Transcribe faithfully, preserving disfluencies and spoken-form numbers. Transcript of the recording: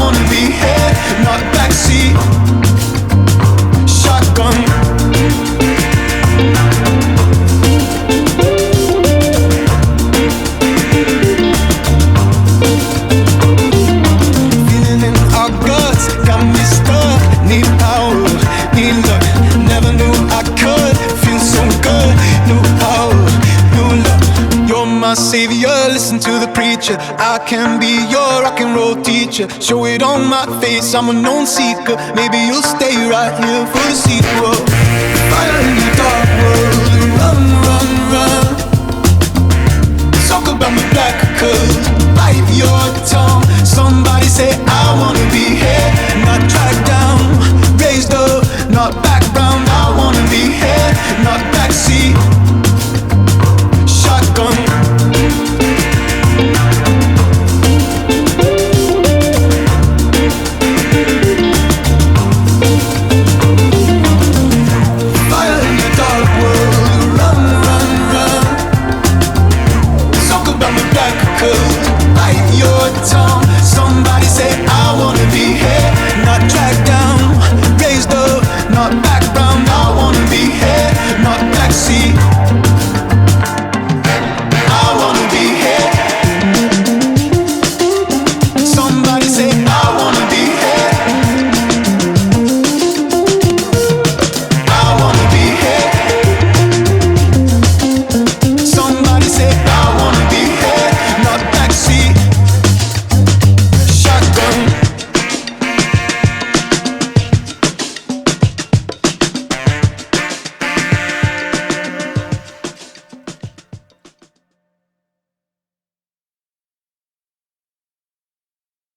wanna be here, not backseat. Shotgun. Feeling in our guts, got me stuck. Need power, need luck. Never knew I could feel so good. New power, new love. You're my savior, listen to the preacher. I can be your rock and roll teacher. Show it on my face, I'm a known seeker. Maybe you'll stay right here for the sequel. Fire in the dark world, run, run, run. Talk about my black, cause bite your tongue. Somebody